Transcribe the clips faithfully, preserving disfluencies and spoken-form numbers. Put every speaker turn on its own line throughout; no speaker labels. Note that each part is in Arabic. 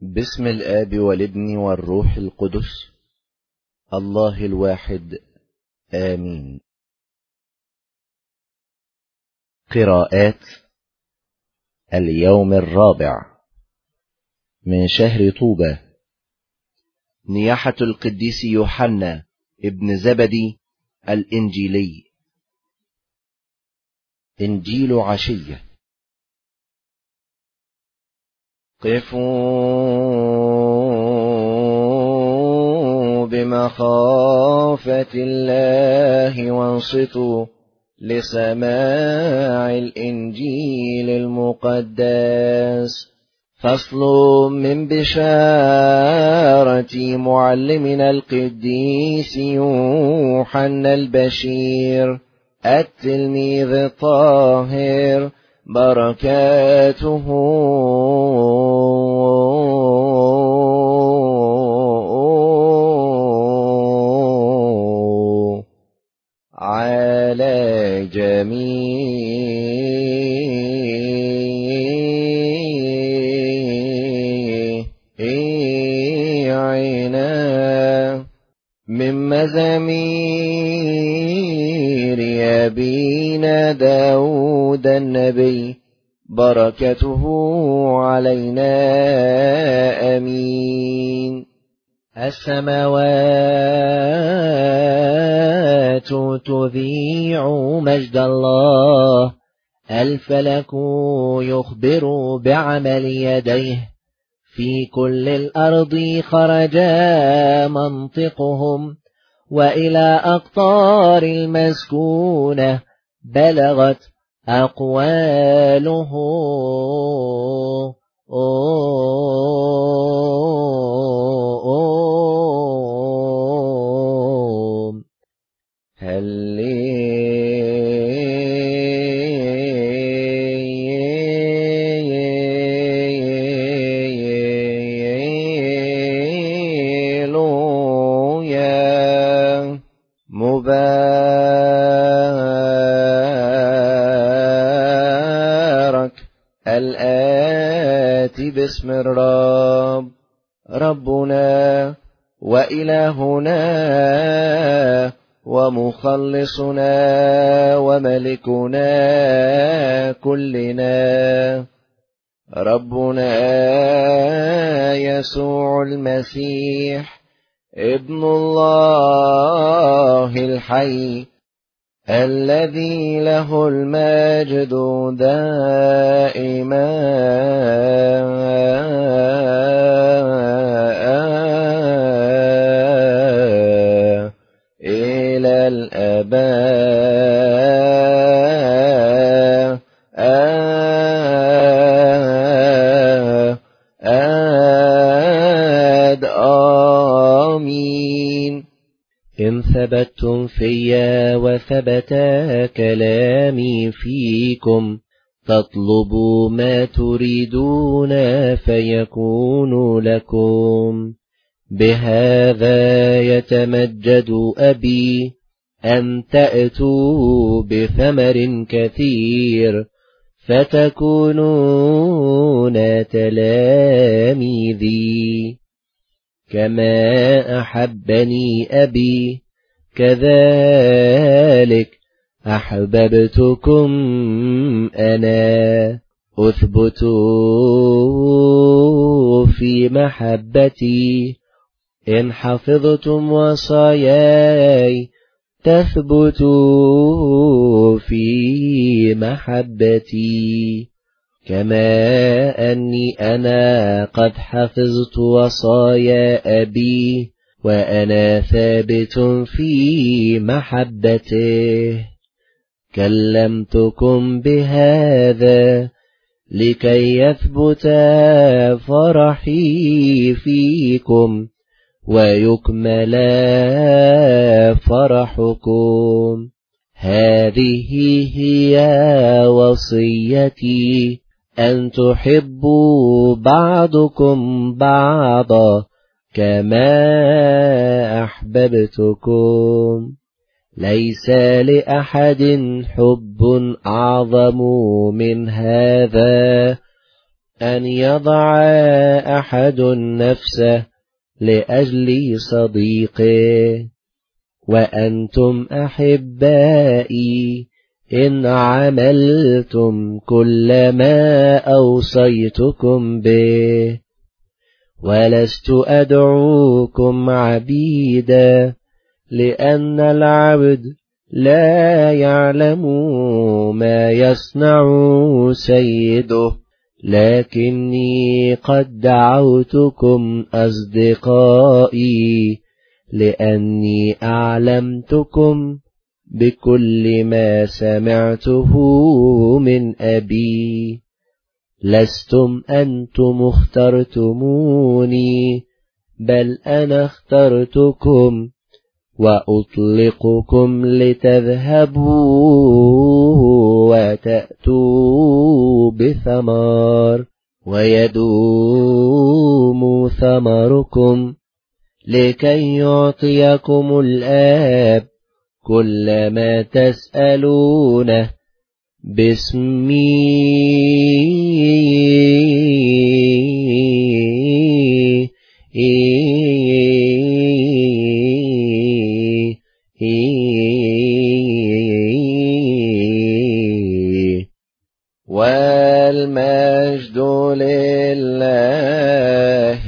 باسم الآب والابن والروح القدس الله الواحد آمين. قراءات اليوم الرابع من شهر طوبى. نياحة القديس يوحنا ابن زبدي الإنجيلي. إنجيل عشية. قفوا بمخافة الله وانصتوا لسماع الإنجيل المقدس. فصل من بشارة معلمنا القديس يوحنا البشير التلميذ الطاهر، بركاته على جميعنا من مزامير أبينا داود النبي، بركته علينا آمين. السماوات تذيع مجد الله، الفلك يخبر بعمل يديه، في كل الأرض خرج منطقهم، وإلى أقطار المسكونة بلغت أقواله. هللويا. مبارك الآتي باسم الرب، ربنا وإلهنا ومخلصنا وملكنا كلنا، ربنا يسوع المسيح ابن الله الحي، الذي له المجد دائما إلى الآباء. آمين. إن ثبتتم فيا وثبت كلامي فيكم، فاطلبوا ما تريدون فيكون لكم. بهذا يتمجد أبي، أن تأتوا بثمر كثير فتكونون تلاميذي. كما أحبني أبي كذلك أحببتكم أنا، أثبتوا في محبتي. إن حفظتم وصاياي تثبتوا في محبتي، كما أني أنا قد حفظت وصايا أبي وأنا ثابت في محبته. كلمتكم بهذا لكي يثبت فرحي فيكم ويكمل فرحكم. هذه هي وصيتي، أن تحبوا بعضكم بعضا كما أحببتكم. ليس لأحد حب أعظم من هذا، أن يضع أحد نفسه لأجل صديقه. وأنتم أحبائي إن عملتم كل ما أوصيتكم به، ولست أدعوكم عبيدا، لأن العبد لا يعلم ما يصنع سيده، لكني قد دعوتكم أصدقائي، لأني أعلمتكم بكل ما سمعته من أبي. لستم أنتم اخترتموني، بل أنا اخترتكم وأطلقكم لتذهبوا وتأتوا بثمار، ويدوم ثمركم، لكي يعطيكم الآب كل ما تسألونه باسمي. والمجد لله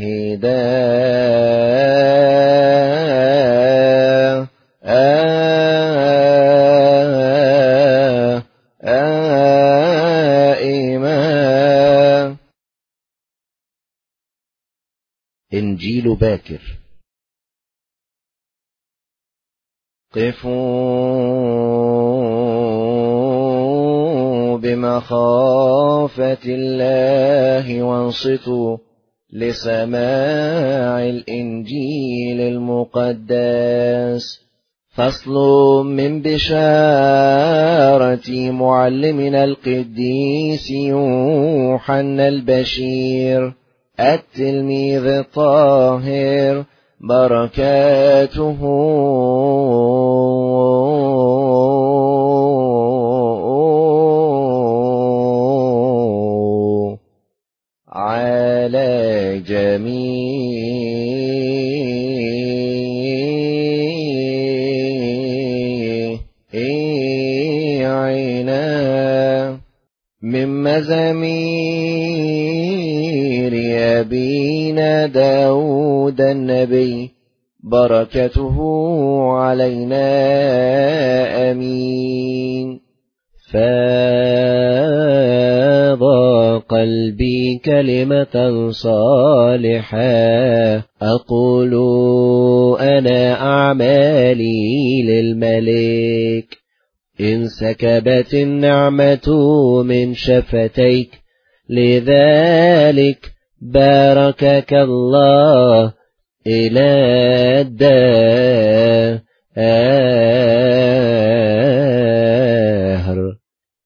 دائما. إنجيل باكر. قفوا بمخافة الله وانصتوا لسماع الإنجيل المقدس. فصل من بشارة معلمنا القديس يوحنا البشير التلميذ الطاهر، بركاته على جميعنا. من مزامير أبينا داود النبي، بركته علينا آمين. فاض قلبي كلمة صالحة، أقول أنا أعمالي للملك. إن سكبت النعمة من شفتيك، لذلك باركك الله إلى الدهر.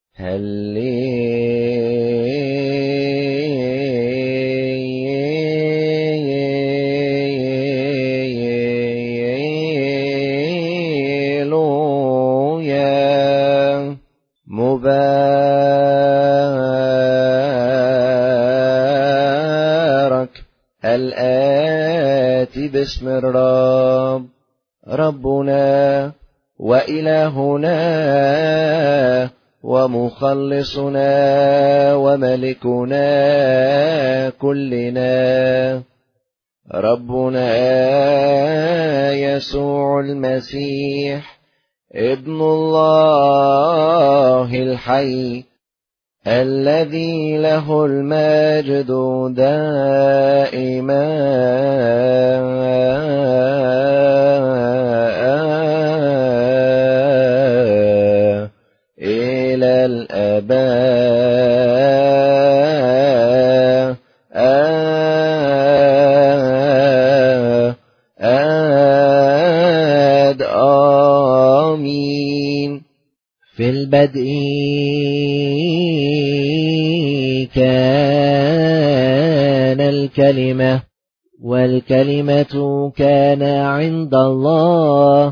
هللويا. مبارك الآتي باسم الرب، ربنا وإلهنا ومخلصنا وملكنا كلنا، ربنا يسوع المسيح ابن الله الحي، الذي له المجد دائما إلى الأبد. آمين. في البدء كان الكلمة، والكلمة كان عند الله،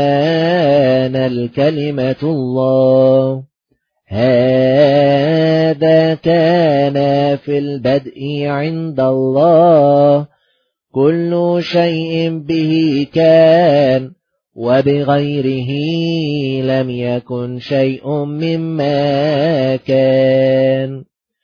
وكان الكلمة الله. هذا هذا كان في البدء عند الله، كل شيء به كان، وبغيره لم يكن شيء مما كان.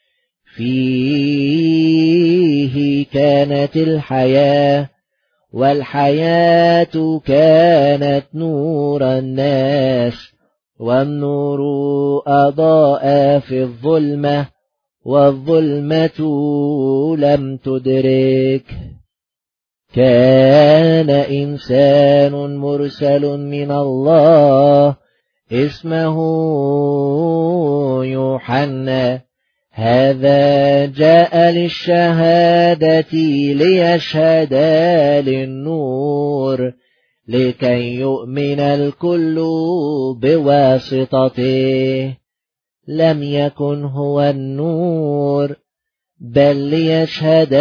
فيه كانت الحياة، والحياة كانت نور الناس، والنور أضاء في الظلمة، والظلمة لم تدرك. كان إنسان مرسل من الله اسمه يوحنا، هذا جاء للشهادة ليشهد للنور، لكي يؤمن الكل بواسطته. لم يكن هو النور، بل ليشهد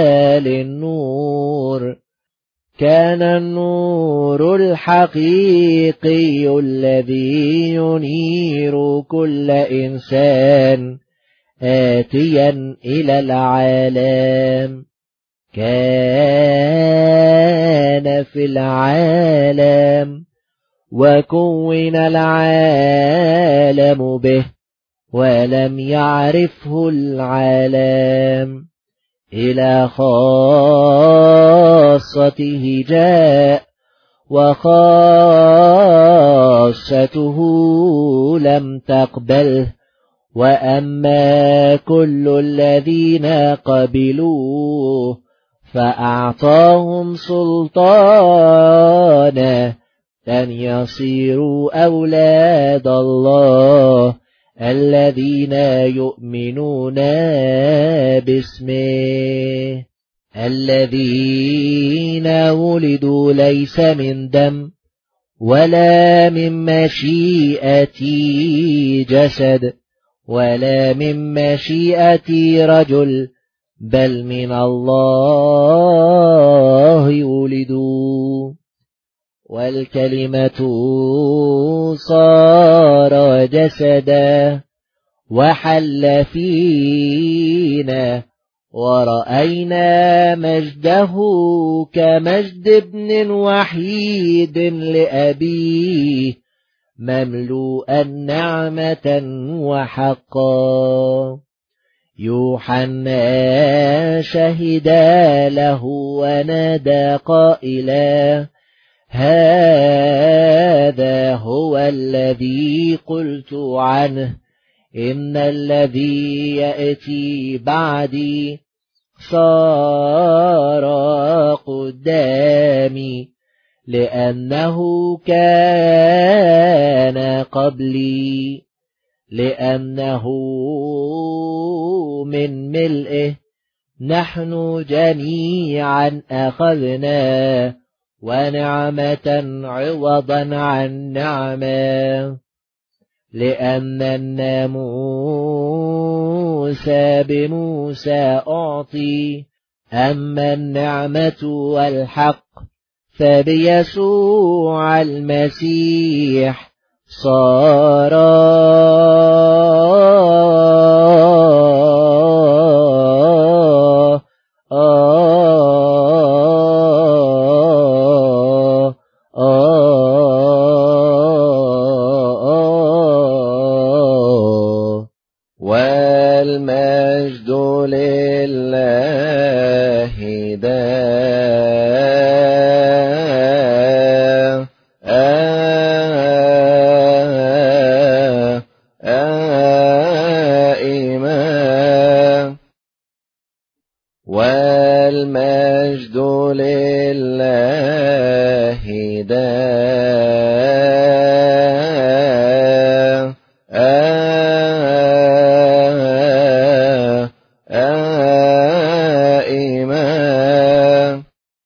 للنور. كان النور الحقيقي الذي ينير كل إنسان آتيا إلى العالم. كان في العالم، وكون العالم به، ولم يعرفه العالم. إلى خاصته جاء، وخاصته لم تقبله. وأما كل الذين قبلوه فأعطاهم سلطانا أن يصيروا أولاد الله، الذين يؤمنون باسمه، الذين ولدوا ليس من دم، ولا من مشيئة جسد، ولا من مشيئة رجل، بل من الله ولدوا. والكلمة صار جسدا وحل فينا، ورأينا مجده كمجد ابن وحيد لأبيه، مملوءا نعمة وحقا. يوحنا شهد له ونادى قائلا: هذا هو الذي قلت عنه، إن الذي يأتي بعدي صار قدامي، لأنه كان قبلي. لأنه من ملئه نحن جميعا أخذنا، ونعمة عوضا عن نعمة. لأن الناموس بموسى أعطي، أما النعمة والحق فبيسوع المسيح صارا. والمجد لله دائما. والمجد لله دائما.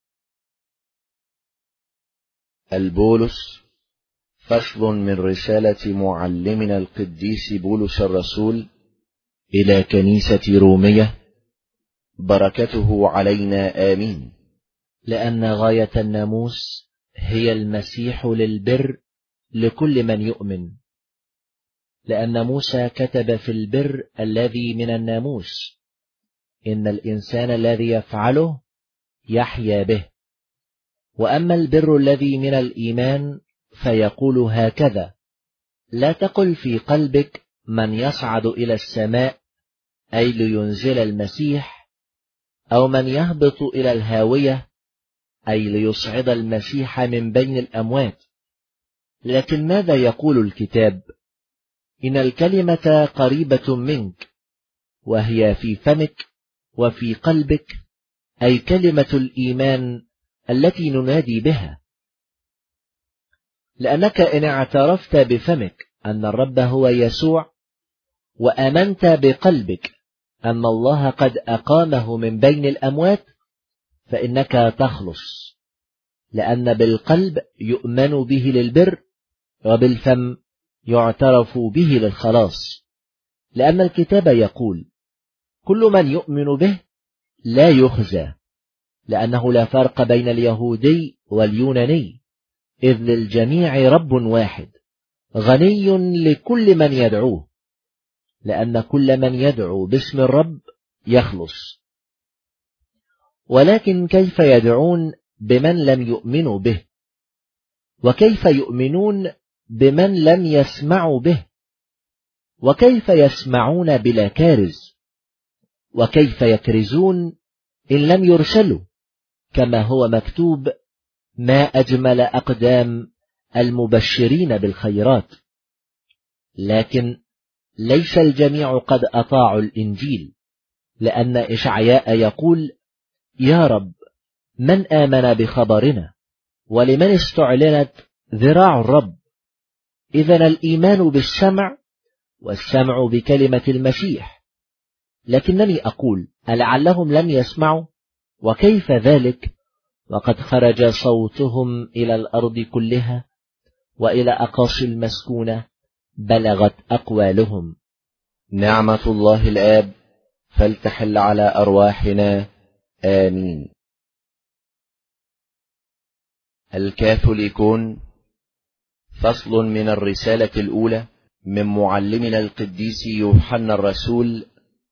البولس، فصل من رسالة معلمنا القديس بولس الرسول إلى كنيسة رومية، بركته علينا آمين.
لأن غاية الناموس هي المسيح للبر لكل من يؤمن، لأن موسى كتب في البر الذي من الناموس: إن الإنسان الذي يفعله يحيا به. وأما البر الذي من الإيمان فيقول هكذا: لا تقل في قلبك من يصعد إلى السماء، أي لينزل المسيح، أو من يهبط إلى الهاوية، أي ليصعد المسيح من بين الأموات. لكن ماذا يقول الكتاب؟ إن الكلمة قريبة منك، وهي في فمك وفي قلبك، أي كلمة الإيمان التي ننادي بها. لأنك إن اعترفت بفمك أن الرب هو يسوع، وآمنت بقلبك أن الله قد أقامه من بين الأموات، فإنك تخلص، لأن بالقلب يؤمن به للبر، وبالفم يعترف به للخلاص. لأن الكتاب يقول: كل من يؤمن به لا يخزى، لأنه لا فرق بين اليهودي واليوناني، إذ للجميع رب واحد غني لكل من يدعوه، لأن كل من يدعو باسم الرب يخلص. ولكن كيف يدعون بمن لم يؤمنوا به؟ وكيف يؤمنون بمن لم يسمعوا به؟ وكيف يسمعون بلا كارز؟ وكيف يكرزون إن لم يرسلوا؟ كما هو مكتوب: ما أجمل أقدام المبشرين بالخيرات. لكن ليس الجميع قد أطاعوا الإنجيل، لأن إشعياء يقول: يا رب، من آمن بخبرنا؟ ولمن استعلنت ذراع الرب؟ إذن الإيمان بالسمع، والسمع بكلمة المسيح. لكنني أقول: ألعلهم لم يسمعوا؟ وكيف ذلك وقد خرج صوتهم إلى الأرض كلها، وإلى أقاصي المسكونة بلغت أقوالهم.
نعمة الله الآب فلتحل على أرواحنا، آمين. الكاثوليكون، فصل من الرسالة الأولى من معلمنا القديس يوحنا الرسول،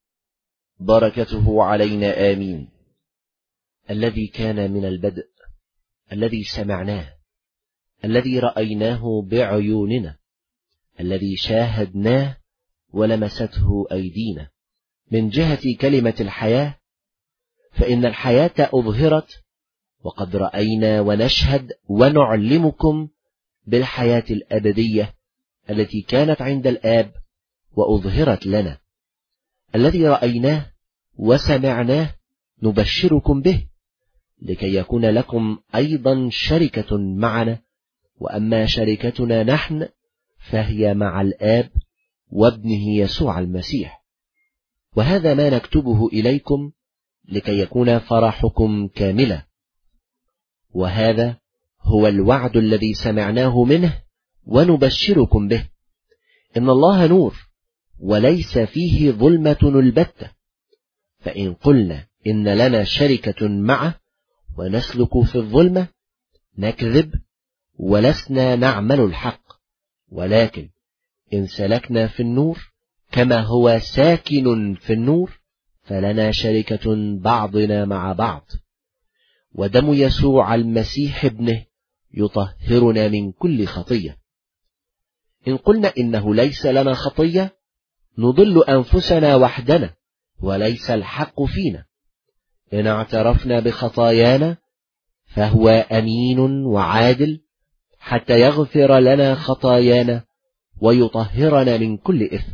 بركته علينا، آمين.
الذي كان من البدء، الذي سمعناه، الذي رأيناه بعيوننا، الذي شاهدناه ولمسته أيدينا، من جهة كلمة الحياة. فإن الحياة أظهرت، وقد رأينا ونشهد ونعلمكم بالحياة الأبدية التي كانت عند الآب وأظهرت لنا. الذي رأيناه وسمعناه نبشركم به، لكي يكون لكم أيضا شركة معنا. وأما شركتنا نحن فهي مع الآب وابنه يسوع المسيح. وهذا ما نكتبه إليكم لكي يكون فرحكم كاملا. وهذا هو الوعد الذي سمعناه منه ونبشركم به: إن الله نور وليس فيه ظلمة البتة. فإن قلنا إن لنا شركة معه ونسلك في الظلمة نكذب ولسنا نعمل الحق. ولكن إن سلكنا في النور كما هو ساكن في النور فلنا شركة بعضنا مع بعض، ودم يسوع المسيح ابنه يطهرنا من كل خطية. إن قلنا إنه ليس لنا خطية نضل أنفسنا وحدنا وليس الحق فينا. إن اعترفنا بخطايانا فهو أمين وعادل حتى يغفر لنا خطايانا ويطهرنا من كل إثم.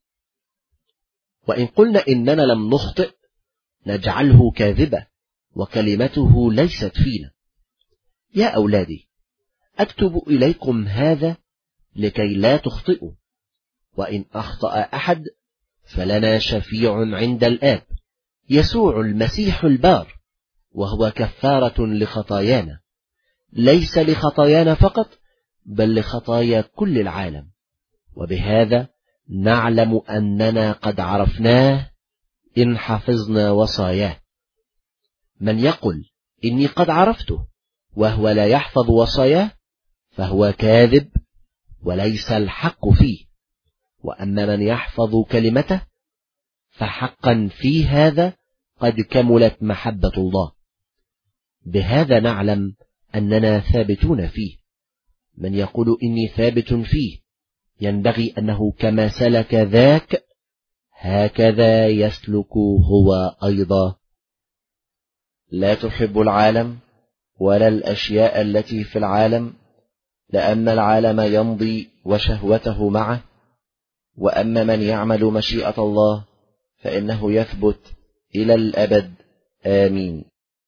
وإن قلنا إننا لم نخطئ نجعله كاذبا وكلمته ليست فينا. يا أولادي، أكتب إليكم هذا لكي لا تخطئوا. وإن أخطأ أحد فلنا شفيع عند الآب، يسوع المسيح البار، وهو كفارة لخطايانا، ليس لخطايانا فقط بل لخطايا كل العالم. وبهذا نعلم أننا قد عرفناه إن حفظنا وصاياه. من يقل إني قد عرفته وهو لا يحفظ وصاياه فهو كاذب وليس الحق فيه. وأما من يحفظ كلمته فحقا في هذا قد كملت محبة الله. بهذا نعلم أننا ثابتون فيه. من يقول إني ثابت فيه ينبغي أنه كما سلك ذاك هكذا يسلك هو أيضا.
لا تحب العالم ولا الأشياء التي في العالم، لأن العالم يمضي وشهوته معه، وأما من يعمل مشيئة الله فإنه يثبت إلى الأبد. آمين.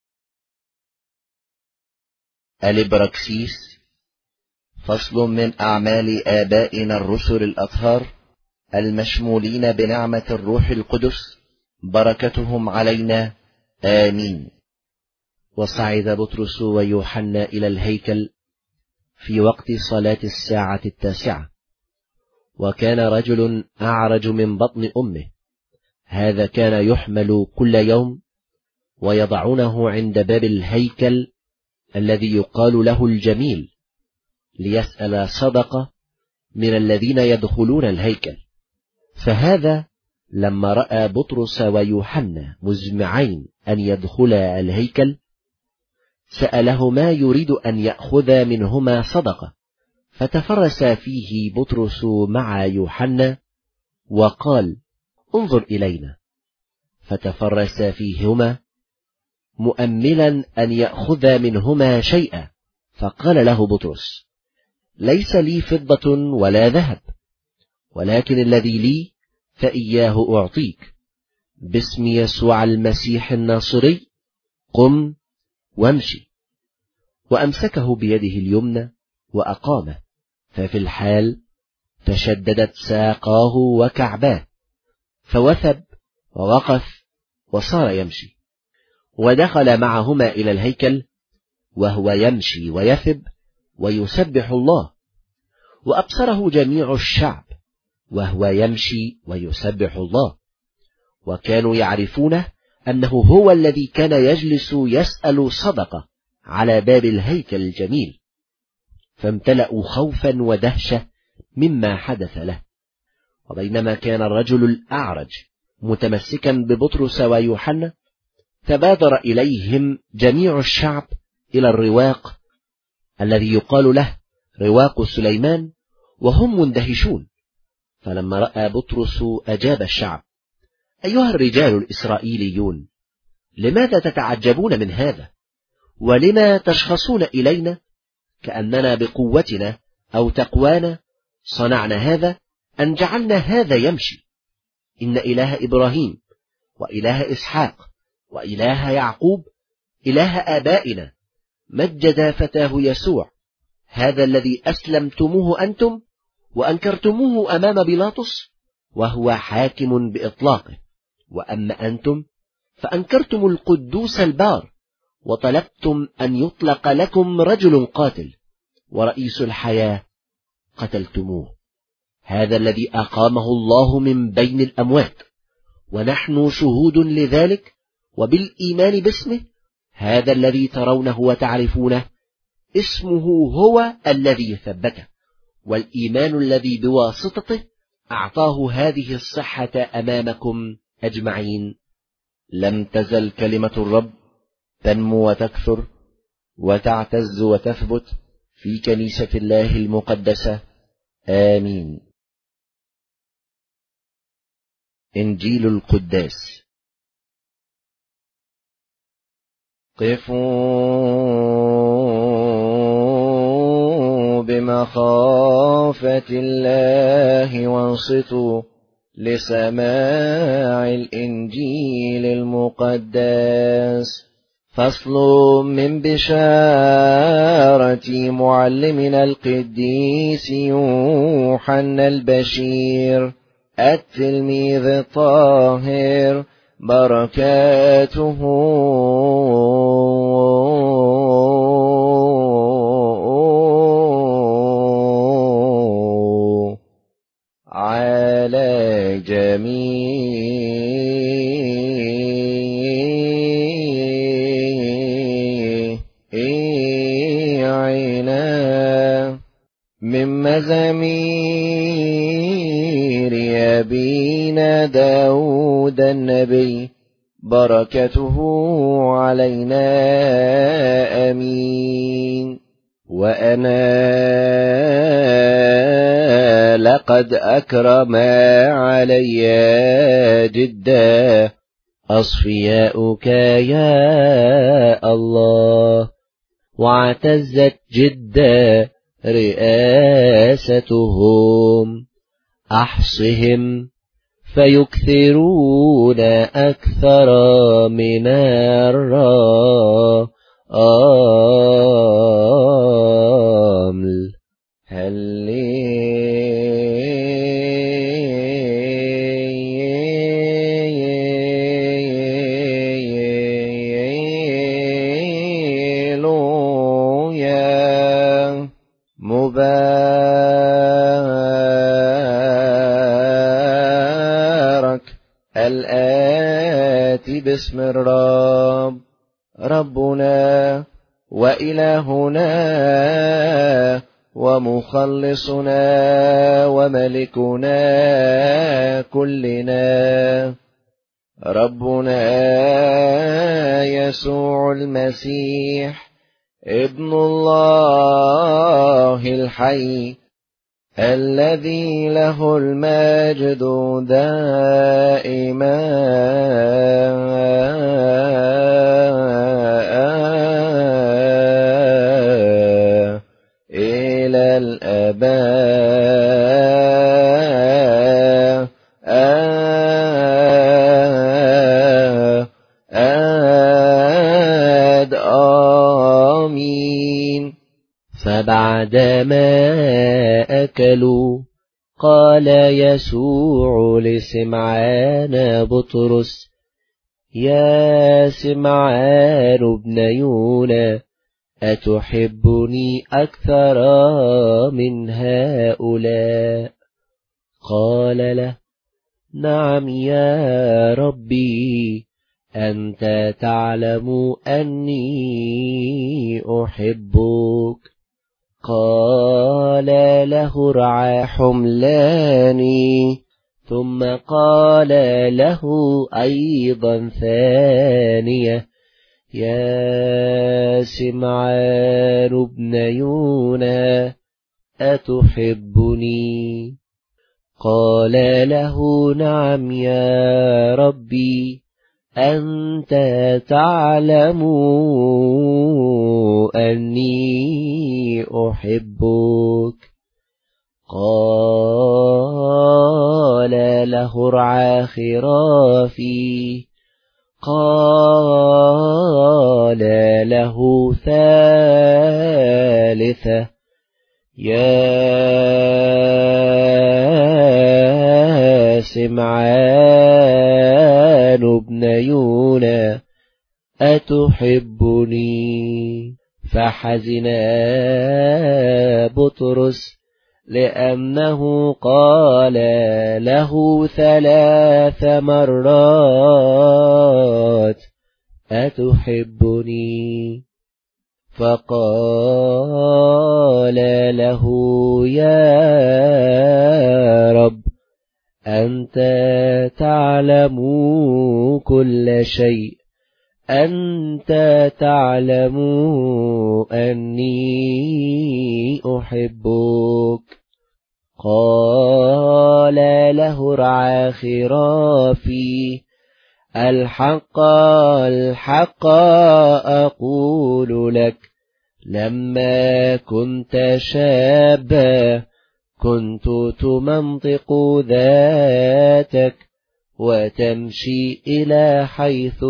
الإبراكسيس. فصل من أعمال آبائنا الرسل الأطهار المشمولين بنعمة الروح القدس، بركتهم علينا. آمين.
وصعد بطرس ويوحنا إلى الهيكل في وقت صلاة الساعة التاسعة، وكان رجل أعرج من بطن أمه، هذا كان يحمل كل يوم ويضعونه عند باب الهيكل الذي يقال له الجميل، ليسأل صدقة من الذين يدخلون الهيكل. فهذا لما رأى بطرس ويوحنا مزمعين أن يدخلا الهيكل سألهما يريد أن يأخذ منهما صدقة، فتفرس فيه بطرس مع يوحنا وقال: انظر إلينا. فتفرس فيهما مؤملا أن يأخذ منهما شيئا، فقال له بطرس: ليس لي فضة ولا ذهب، ولكن الذي لي فإياه أعطيك. باسم يسوع المسيح الناصري قم وامشي. وأمسكه بيده اليمنى وأقامه، ففي الحال تشددت ساقاه وكعباه، فوثب ووقف وصار يمشي. ودخل معهما إلى الهيكل وهو يمشي ويثب ويسبح الله، وأبصره جميع الشعب وهو يمشي ويسبح الله، وكانوا يعرفونه أنه هو الذي كان يجلس يسأل صدقة على باب الهيكل الجميل، فامتلأوا خوفا ودهشة مما حدث له. وبينما كان الرجل الأعرج متمسكا ببطرس ويوحنا، تبادر إليهم جميع الشعب إلى الرواق الذي يقال له رواق سليمان، وهم مندهشون. فلما رأى بطرس أجاب الشعب: أيها الرجال الإسرائيليون، لماذا تتعجبون من هذا؟ ولما تشخصون إلينا كأننا بقوتنا أو تقوانا صنعنا هذا أن جعلنا هذا يمشي؟ إن إله إبراهيم وإله إسحاق وإله يعقوب إله آبائنا مجد فتاه يسوع، هذا الذي أسلمتموه أنتم وأنكرتموه أمام بيلاطس، وهو حاكم بإطلاقه. وأما أنتم فأنكرتم القدوس البار، وطلبتم أن يطلق لكم رجل قاتل، ورئيس الحياة قتلتموه، هذا الذي أقامه الله من بين الأموات، ونحن شهود لذلك، وبالإيمان باسمه هذا الذي ترونه وتعرفونه اسمه هو الذي ثبته، والإيمان الذي بواسطته أعطاه هذه الصحة أمامكم أجمعين.
لم تزل كلمة الرب تنمو وتكثر وتعتز وتثبت في كنيسة الله المقدسة. آمين. إنجيل القداس. قفوا بمخافة الله وانصتوا لسماع الإنجيل المقدس. فصل من بشارة معلمنا القديس يوحنا البشير التلميذ الطاهر، بركاته على جميعنا من مزامير أبينا داود النبي، بركته علينا آمين. وأنا لقد أكرم علي جدا أصفياؤك يا الله، واعتزت جدا رئاستهم. أحصهم فيكثرون أكثر من الرمل. هللويا. مبارك الآتي باسم الرب، ربنا وإلهنا ومخلصنا وملكنا كلنا، ربنا يسوع المسيح ابن الله الحي، الذي له المجد دائما إلى الآباء آمين. فبعدما أكلوا قال يسوع لسمعان بطرس: يا سمعان ابن يونا، أتحبني أكثر من هؤلاء؟ قال له: نعم يا ربي، أنت تعلم أني أحبك. قال له: ارعى حملاني. ثم قال له أيضا ثانية: يا سمعان ابن يونا، أتحبني؟ قال له: نعم يا ربي، أنت تعلم أني أحبك. قال له: ارعى خرافي. قال له ثالثة: يا سمعان ابن يونا، أتحبني؟ فحزن بطرس لأنه قال له ثلاث مرات: أتحبني؟ فقال له: يا رب، أنت تعلم كل شيء، أنت تعلم أني أحبك. قال له: ارعى خرافي. الحق الحق أقول لك، لما كنت شابا كنت تمنطق ذاتك وتمشي إلى حيث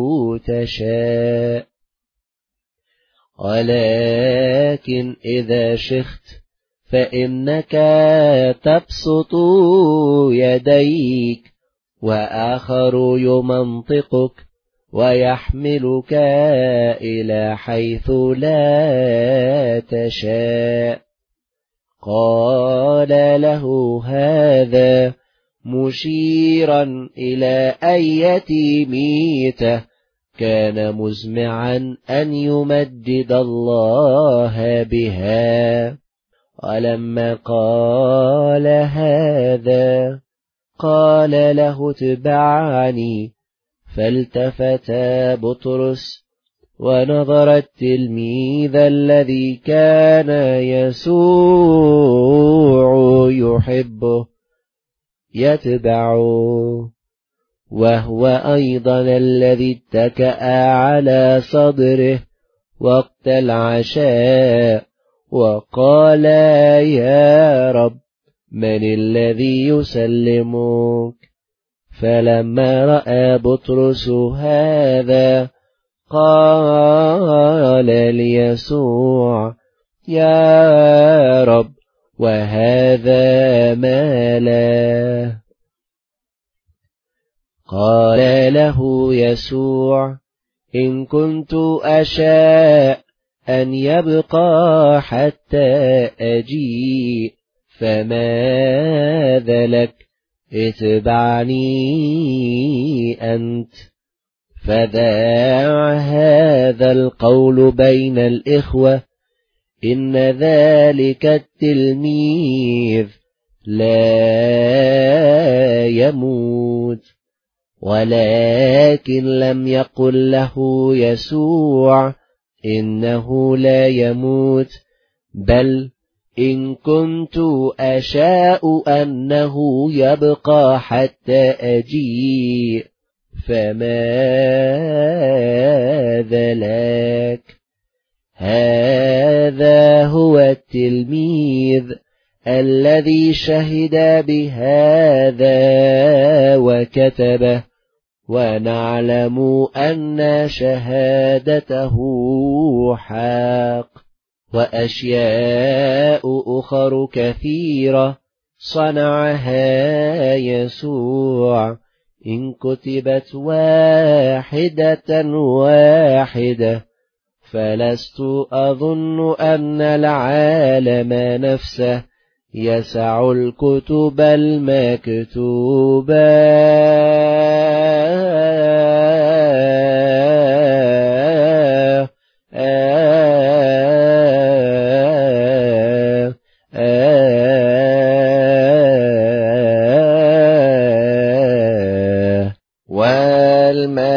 تشاء، ولكن إذا شخت فإنك تبسط يديك وآخر يمنطقك ويحملك إلى حيث لا تشاء. قال له هذا مشيرا إلى أية ميتة كان مزمعا أن يمجد الله بها. ولما قال هذا قال له اتبعني، فالتفت بطرس ونظر التلميذ الذي كان يسوع يحبه يتبعه، وهو أيضا الذي اتكأ على صدره وقت العشاء وقال يا رب من الذي يسلمك؟ فلما رأى بطرس هذا قال ليسوع يا رب وهذا ما له؟ قال له يسوع إن كنت أشاء أن يبقى حتى أجيء فماذا لك؟ اتبعني أنت. فذاع هذا القول بين الإخوة إن ذلك التلميذ لا يموت، ولكن لم يقل له يسوع إنه لا يموت، بل إن كنت أشاء أنه يبقى حتى أجيء فماذا لك؟ هذا هو التلميذ الذي شهد بهذا وكتبه، ونعلم أن شهادته حق. وأشياء أخر كثيرة صنعها يسوع إن كتبت واحدة واحدة فلست أظن أن العالم نفسه يسع الكتب المكتوبة. والمجد لله دائما